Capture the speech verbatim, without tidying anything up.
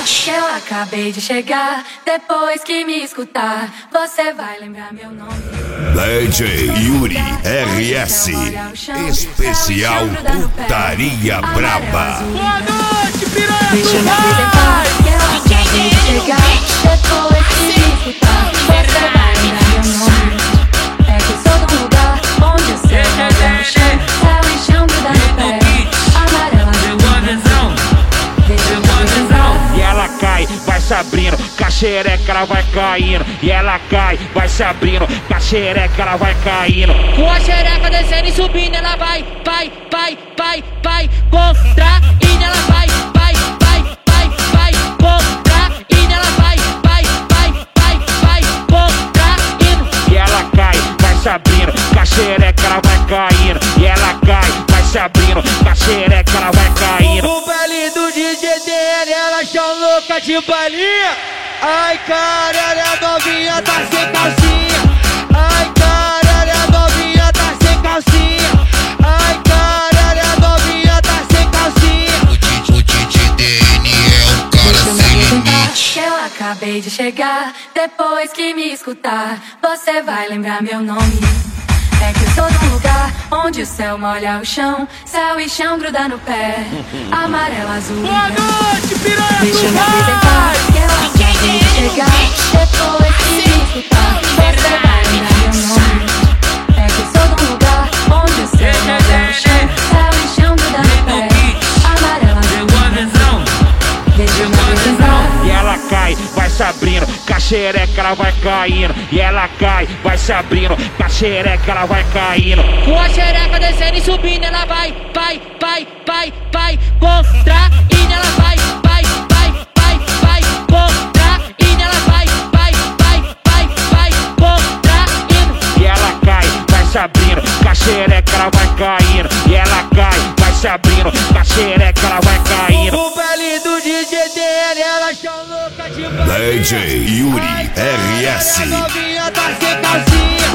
que eu acabei de chegar. Depois que me escutar, você vai lembrar meu nome. D J Yuri R S, especial Putaria Braba. Boa noite, piranha. Deixa eu me apresentar, que eu acabei de chegar. Depois que me escutar, você vai lembrar meu nome. É que eu sou do lugar onde o céu molha no chão, céu e chão gruda no pé. Amarela, Pegou a visão, pegou a visão. E ela cai, vai se abrindo, com a xereca ela vai caindo. E ela cai, vai se abrindo, com a xereca ela vai caindo. Com a xereca descendo e subindo, ela vai, vai, vai, vai, vai, contraindo, ela vai, vai, vai, vai, vai, contraindo, ela vai, vai, vai, vai, vai, contraindo. E ela cai, vai se abrindo, com a xereca ela vai caindo. E ela cai, vai se abrindo, com a xereca ela vai caindo. O baile do D J D N, elas tão louca de balinha. Ai, caralho, a novinha tá sem calcinha. Ai, caralho, a novinha tá sem calcinha. Ai, caralho, a novinha tá sem calcinha. O D J D N é um cara deixa eu me sem apresentar, limite. que eu acabei de chegar. Depois que me escutar, você vai lembrar meu nome. É que eu sou do lugar onde o céu molha o chão, céu e chão gruda no pé. Amarela, azul. Boa noite, piranha. Deixa eu me apresentar, que eu acabei de chegar. Depois que me escutar, você vai lembrar meu nome. É que eu sou do lugar onde o céu molha o chão, céu e chão gruda no pé. Amarela, azul. Pegou a visão, Deixa eu me apresentar. E ela cai, vai se abrindo, com a xereca ela vai caindo. E ela cai, vai se abrindo, com a xereca ela vai caindo. Com a xereca descendo e subindo, ela vai, vai, vai, vai, vai, contraindo, ela vai, vai, vai, vai, vai, contraindo, ela vai, vai, vai, vai, vai, contraindo. E ela cai, vai se abrindo, com a xereca ela vai caindo. E ela cai, vai se abrindo, com a xereca ela vai caindo. o baile do D J D N, elas tão louca de balinha. D J Yuri R S. A novinha tá sem calcinha.